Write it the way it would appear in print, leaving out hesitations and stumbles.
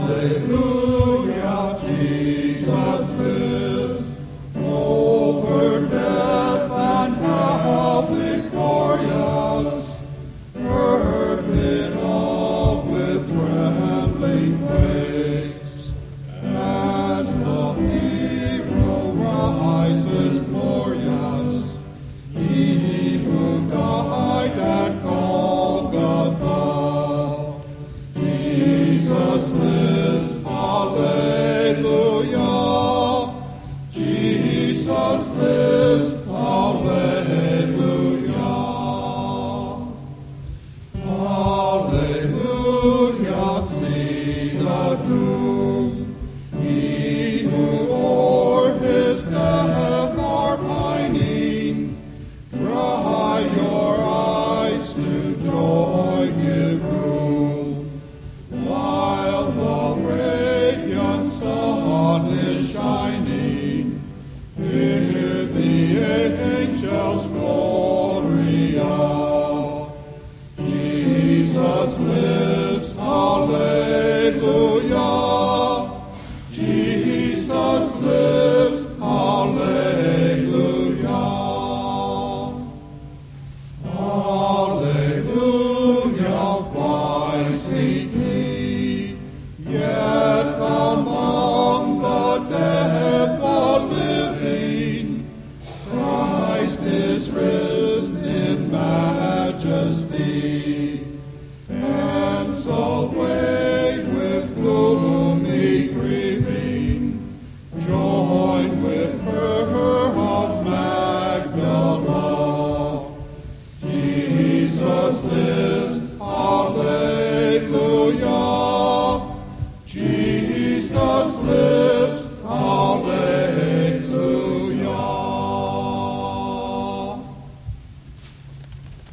Hallelujah, Jesus lives, over death and hell victorious, heard it all with trembling praise, as the hero rises glorious, he who died at Golgotha. Jesus lives, hallelujah. Jesus lives, hallelujah. Hallelujah, see the tomb. He who o'er his death are pining, dry your eyes to joy give room. While the radiant sun is shining, hear the angels' Gloria. Jesus lives, hallelujah. Jesus lives, hallelujah. Hallelujah, by Saint